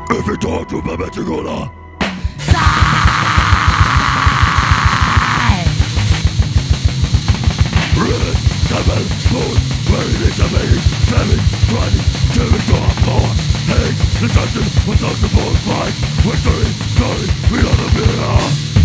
If you talk to Baba Chigola, Red, seven, smooth, where it is amazing, famine, grinding, giving to our power, hate, destruction, without the full fight, victory, glory, we are the mirror.